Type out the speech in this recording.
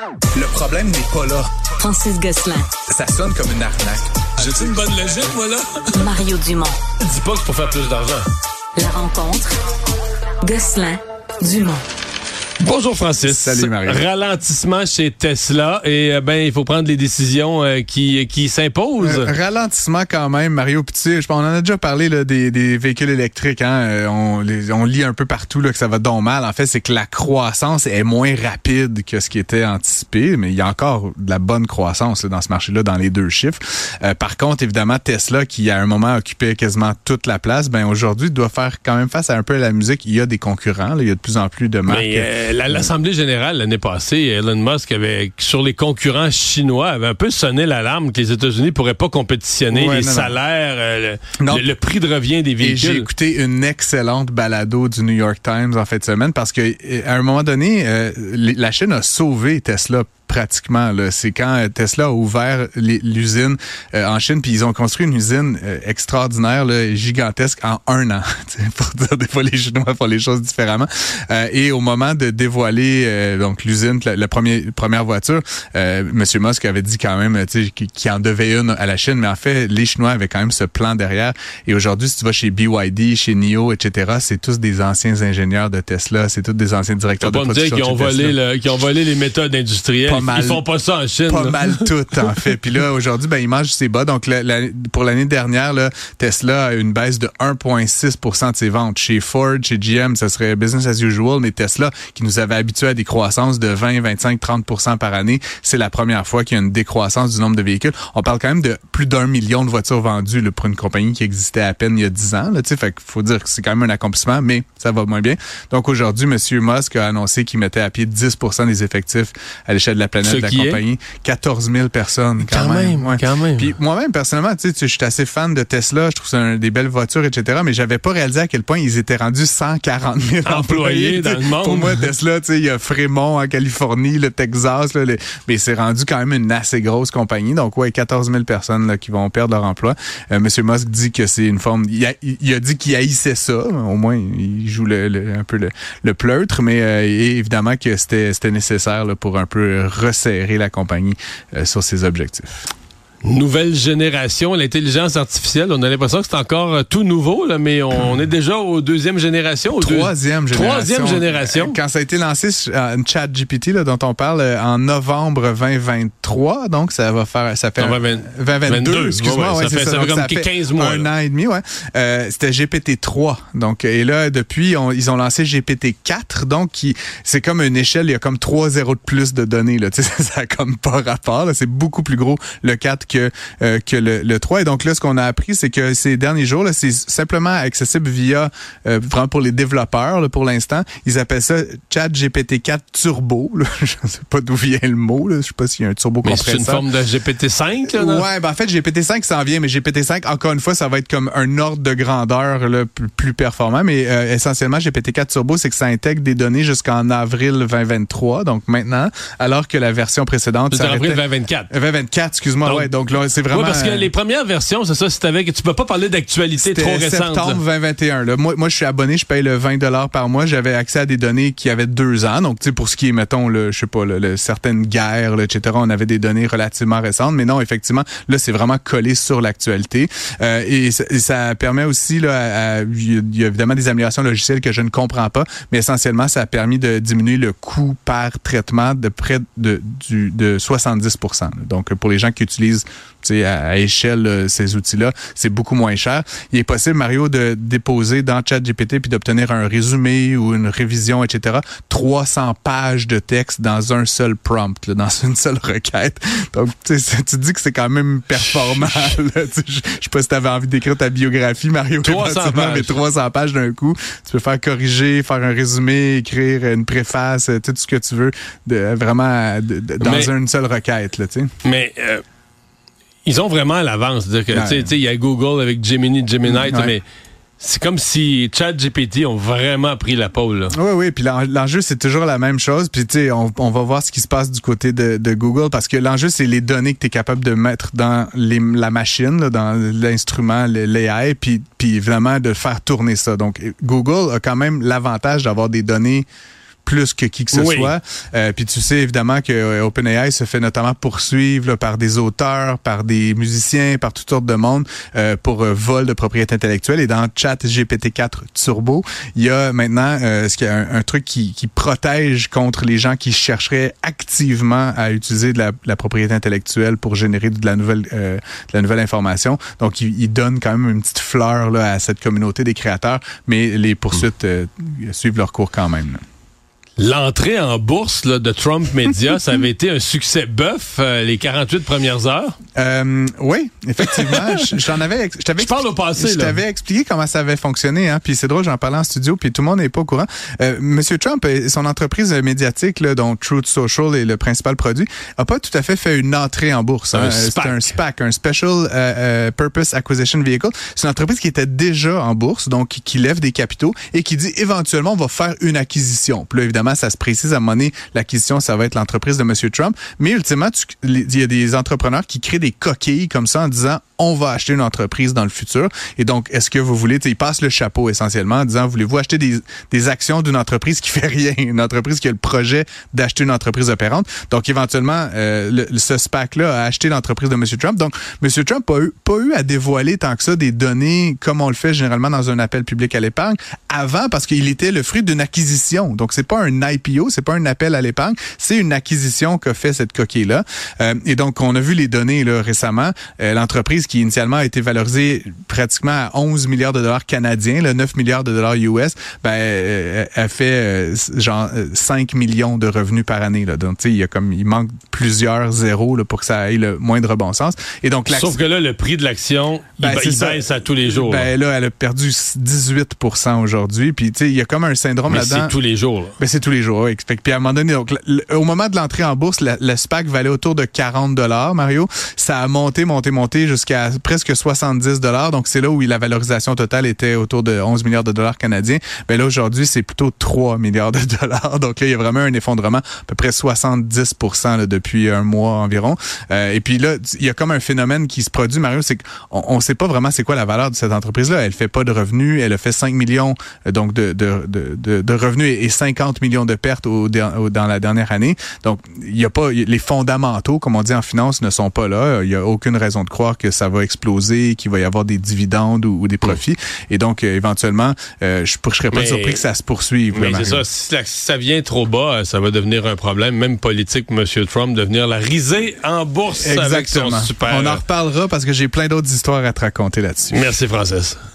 Le problème n'est pas là. Francis Gosselin. Ça sonne comme une arnaque. J'ai-tu une bonne logique, moi, là? Mario Dumont. Dis pas que c'est pour faire plus d'argent. La rencontre. Gosselin. Dumont. Bonjour Francis. Salut Mario. Ralentissement chez Tesla et il faut prendre les décisions qui s'imposent. Ralentissement quand même, Mario. Puis tu sais, on en a déjà parlé là, des véhicules électriques. Hein? On lit un peu partout là, que ça va donc mal. En fait, c'est que la croissance est moins rapide que ce qui était anticipé, mais il y a encore de la bonne croissance là, dans ce marché-là, dans les deux chiffres. Par contre, évidemment, Tesla, qui à un moment occupait quasiment toute la place, aujourd'hui doit faire quand même face à un peu à la musique. Il y a des concurrents, là, il y a de plus en plus de marques. L'Assemblée générale l'année passée, Elon Musk avait, sur les concurrents chinois, avait un peu sonné l'alarme que les États-Unis pourraient pas compétitionner les salaires, le prix de revient des véhicules. Et j'ai écouté une excellente balado du New York Times en fin de semaine parce que à un moment donné, la Chine a sauvé Tesla. Pratiquement, là. C'est quand Tesla a ouvert l'usine en Chine, puis ils ont construit une usine extraordinaire, là, gigantesque, en 1 an. Pour dire, des fois, les Chinois font les choses différemment. Et au moment de dévoiler donc l'usine, la première voiture, M. Musk avait dit quand même qu'il en devait une à la Chine, mais en fait, les Chinois avaient quand même ce plan derrière. Et aujourd'hui, si tu vas chez BYD, chez NIO, etc., c'est tous des anciens ingénieurs de Tesla, c'est tous des anciens directeurs de production. Faut pas me dire qu'ils ont volé les méthodes industrielles. Ils font pas ça en Chine. Pas mal tout, en fait. Puis là, aujourd'hui, ils mangent ses bas. Donc, pour l'année dernière, là, Tesla a une baisse de 1,6% de ses ventes. Chez Ford, chez GM, ça serait business as usual, mais Tesla, qui nous avait habitués à des croissances de 20, 25, 30% par année, c'est la première fois qu'il y a une décroissance du nombre de véhicules. On parle quand même de plus d'1 million de voitures vendues là, pour une compagnie qui existait à peine il y a 10 ans. Là, fait qu'il faut dire que c'est quand même un accomplissement, mais ça va moins bien. Donc, aujourd'hui, M. Musk a annoncé qu'il mettait à pied 10% des effectifs à l'échelle de la planète. La compagnie, 14 000 personnes quand même. Ouais. Quand même. Puis moi-même, personnellement, je suis assez fan de Tesla, je trouve ça des belles voitures, etc., mais j'avais pas réalisé à quel point ils étaient rendus 140 000 employés dans le monde. Pour moi, Tesla, il y a Fremont en Californie, le Texas, là, mais c'est rendu quand même une assez grosse compagnie. Donc, 14 000 personnes là, qui vont perdre leur emploi. Monsieur Musk dit que c'est une forme... Il a dit qu'il haïssait ça. Au moins, il joue un peu le pleutre, mais évidemment que c'était nécessaire là, pour un peu resserrer la compagnie sur ses objectifs. Nouvelle génération, l'intelligence artificielle, on a l'impression que c'est encore tout nouveau, là, mais on est déjà aux deuxième génération. Troisième génération. Quand ça a été lancé, ChatGPT, là, dont on parle, en novembre 2023, donc ça fait 2022, excuse-moi. Ça fait comme 15 mois. Un an et demi, c'était GPT-3. Donc, et là, depuis, ils ont lancé GPT-4, donc c'est comme une échelle, il y a comme 3 zéros de plus de données. Là. Ça n'a comme pas rapport. Là. C'est beaucoup plus gros, le 4 que le 3. Et donc là, ce qu'on a appris, c'est que ces derniers jours, là, c'est simplement accessible via, vraiment pour les développeurs, là, pour l'instant. Ils appellent ça ChatGPT-4 Turbo. Là. Je ne sais pas d'où vient le mot. Là. Je ne sais pas s'il y a un turbo compresseur. Mais c'est une forme de GPT-5? Là, non? Ouais, en fait, GPT-5 s'en vient, mais GPT-5, encore une fois, ça va être comme un ordre de grandeur là, plus performant. Mais essentiellement, GPT-4 Turbo, c'est que ça intègre des données jusqu'en avril 2023, donc maintenant, alors que la version précédente... C'est avril 2024. 2024, excuse-moi, donc là, c'est vraiment... Oui, parce que les premières versions, c'est ça, tu peux pas parler d'actualité trop récente. Septembre 2021. Là. Moi, je suis abonné, je paye le 20$ par mois. J'avais accès à des données qui avaient 2 ans. Donc, tu sais, pour ce qui est, mettons, je sais pas, certaines guerres, là, etc., on avait des données relativement récentes. Mais non, effectivement, là, c'est vraiment collé sur l'actualité. Et ça permet aussi, là, il y a évidemment des améliorations logicielles que je ne comprends pas, mais essentiellement, ça a permis de diminuer le coût par traitement de près de 70%. Là. Donc, pour les gens qui utilisent à échelle ces outils-là, c'est beaucoup moins cher. Il est possible, Mario, de déposer dans ChatGPT puis d'obtenir un résumé ou une révision, etc. 300 pages de texte dans un seul prompt, là, dans une seule requête. Donc, tu dis que c'est quand même performant. Je sais pas si tu avais envie d'écrire ta biographie, Mario. 300 pages. Mais 300 pages d'un coup. Tu peux faire corriger, faire un résumé, écrire une préface, tout ce que tu veux, dans une seule requête. Là, mais... ils ont vraiment l'avance. Il y a Google avec Gemini, mais c'est comme si ChatGPT ont vraiment pris la pole. Là. Oui, puis l'enjeu, c'est toujours la même chose. Puis, tu sais, on va voir ce qui se passe du côté de Google, parce que l'enjeu, c'est les données que tu es capable de mettre dans la machine, là, dans l'instrument, l'AI, puis évidemment, de faire tourner ça. Donc, Google a quand même l'avantage d'avoir des données plus que qui que ce soit. Puis tu sais évidemment que OpenAI se fait notamment poursuivre là, par des auteurs, par des musiciens, par toutes sortes de monde pour vol de propriété intellectuelle. Et dans ChatGPT-4 Turbo, il y a maintenant un truc qui protège contre les gens qui chercheraient activement à utiliser de la propriété intellectuelle pour générer de la nouvelle information. Donc, il donne quand même une petite fleur là, à cette communauté des créateurs, mais les poursuites suivent leur cours quand même. Là. L'entrée en bourse là, de Trump Media, ça avait été un succès bœuf les 48 premières heures. Oui, effectivement. Je parle au passé. Je t'avais expliqué comment ça avait fonctionné. Hein, puis c'est drôle, j'en parlais en studio, puis tout le monde n'est pas au courant. Monsieur Trump et son entreprise médiatique, là, dont Truth Social est le principal produit, a pas tout à fait une entrée en bourse. Hein. C'est un SPAC, un Special Purpose Acquisition Vehicle. C'est une entreprise qui était déjà en bourse, donc qui lève des capitaux et qui dit éventuellement on va faire une acquisition. Puis là, évidemment, ça se précise à un moment donné, l'acquisition, ça va être l'entreprise de M. Trump. Mais ultimement, il y a des entrepreneurs qui créent des coquilles comme ça en disant on va acheter une entreprise dans le futur. Et donc, est-ce que vous voulez, ils passent le chapeau essentiellement en disant voulez-vous acheter des actions d'une entreprise qui fait rien, une entreprise qui a le projet d'acheter une entreprise opérante. Donc, éventuellement, ce SPAC-là a acheté l'entreprise de M. Trump. Donc, M. Trump n'a pas eu à dévoiler tant que ça des données comme on le fait généralement dans un appel public à l'épargne avant parce qu'il était le fruit d'une acquisition. Donc, c'est pas un IPO, c'est pas un appel à l'épargne, c'est une acquisition qu'a fait cette coquille-là. Et donc, on a vu les données là, récemment. L'entreprise qui initialement a été valorisée pratiquement à 11 milliards de dollars canadiens, là, 9 milliards de dollars US, elle fait genre 5 millions de revenus par année. Là. Donc, tu sais, il manque plusieurs zéros là, pour que ça ait le moindre bon sens. Et donc, sauf que là, le prix de l'action, il baisse à tous les jours. Là, elle a perdu 18% aujourd'hui. Puis, tu sais, il y a comme un syndrome là-dedans. C'est tous les jours. Là. C'est tous les jours, oui. Puis à un moment donné, donc, au moment de l'entrée en bourse, le SPAC valait autour de 40 $, Mario. Ça a monté jusqu'à presque 70 $. Donc, c'est là où la valorisation totale était autour de 11 milliards de dollars canadiens. Ben là, aujourd'hui, c'est plutôt 3 milliards de dollars. Donc là, il y a vraiment un effondrement, à peu près 70% là, depuis un mois environ. Et puis là, il y a comme un phénomène qui se produit, Mario, c'est qu'on sait pas vraiment c'est quoi la valeur de cette entreprise-là. Elle fait pas de revenus. Elle a fait 5 millions donc de revenus et 50 millions de pertes dans la dernière année. Donc, il y a pas les fondamentaux, comme on dit en finance, ne sont pas là. Il y a aucune raison de croire que ça va exploser, qu'il va y avoir des dividendes ou des profits. Et donc, éventuellement, je serais pas surpris que ça se poursuive. Mais c'est ça. Si ça vient trop bas, ça va devenir un problème, même politique pour M. Trump, de venir la riser en bourse. Exactement. Avec son super... On en reparlera parce que j'ai plein d'autres histoires à te raconter là-dessus. Merci, Francis.